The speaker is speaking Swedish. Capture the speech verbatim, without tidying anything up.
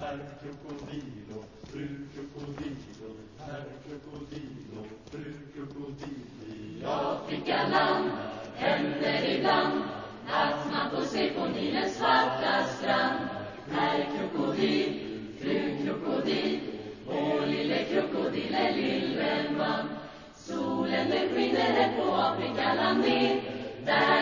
herr krokodilo, fru krokodilo, herr krokodilo, fru krokodilo. I Afrikaland händer ibland att man får se på Nilens svarta strand. Herr krokodil, fru krokodil, och lille krokodil, lille man. Solen den skiner här på Afrikaland med, där